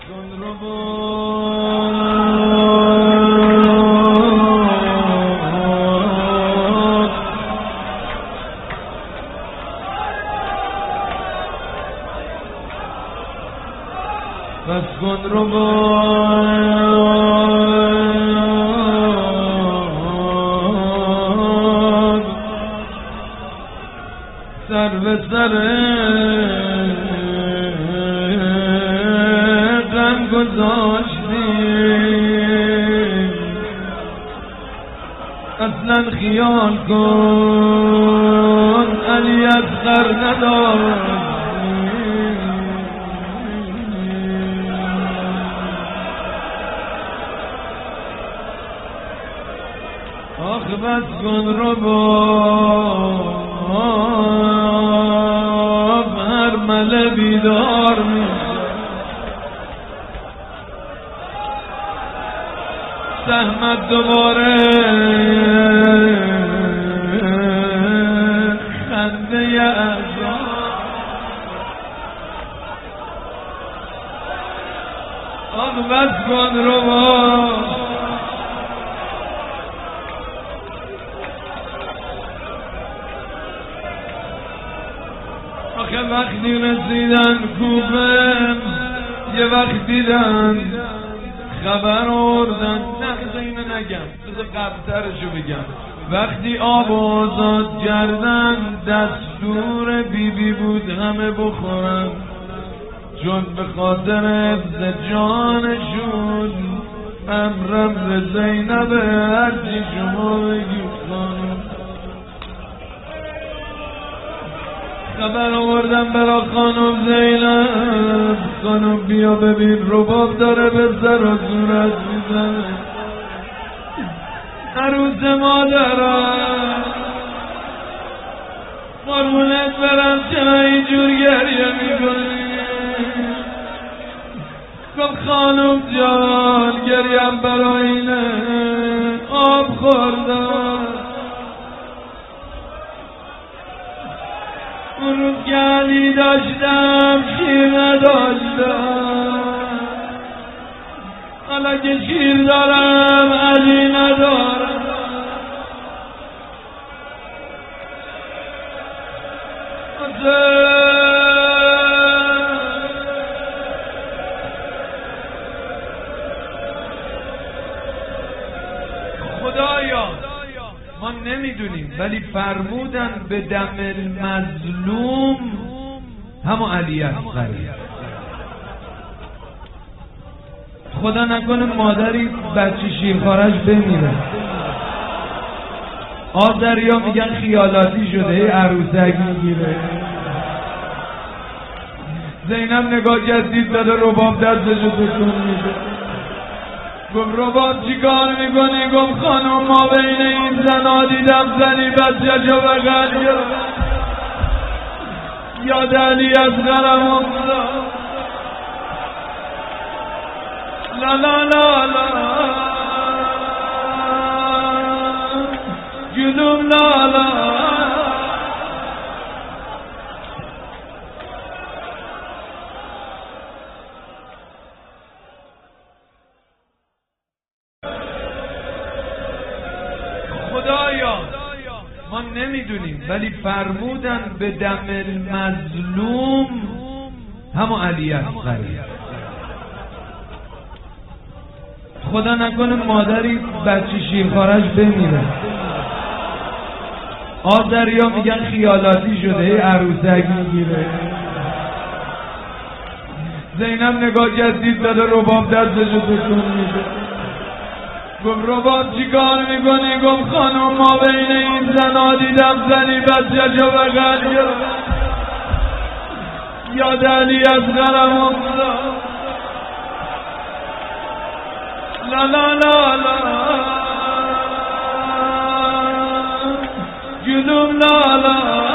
کن رو بس کن رو سر به سر غم گذاشتیم اصلا خیال کن علی اصغر نداشت آخ بس کن رو هر مله بیدار میشه زحمت دوباره خنده عذاب آخ بس کن رو آخه وقتی رسیدن کوفه یه وقت دیدن خبر آوردن نه اینو نگم بذار قبلترشو بگم وقتی آب آزاد کردن دستور بیبی بود همه بخورن چون به خاطر حفظ جانشون امرم به زینب هرچی شما بگید خانم خبر آوردم برا خانم زینب خانم بیا ببین رباب داره به سر و صورت میزنه عروس مادرم قربونت برم چرا اینجور گریه میکنی گفت خانم جان گریم برا اینه آب خوردم اون روز که علی داشتم شیر نداشتم حالا که شیر دارم علی ندارم خدایا ما نمیدونیم ولی فرمودن به دم المظلوم همون علی اصغر خدا نکنه مادری بچه شیرخوارش بمیره آب دریا میگن خیالاتی شده عروسک میگیره زینب نگاه کرد دید داره رباب دستشو تکون میده گفت رباب چی کار میکنی؟ گفت خانم ما بین این زنا دیدم زنی بچه جو بغل گرفت یاد علی اصغرم افتاد لا لا لا لا گلوم لا لا خدایا ما نمیدونیم ولی فرمودن به دم المظلوم همون علی اصغر خدا نکنه مادری بچه شیرخوارش بمیره آب دریا میگن خیالاتی شده عروسک میگیره زینب نگاه کرد دید داره رباب دستشو تکون میده گفت رباب چی کار میکنی؟ گفت خانم ما بین این زنا دیدم زنی بچه جو بغل گرفت یاد علی اصغرم افتاد لا لا لا لا گلوم لا لا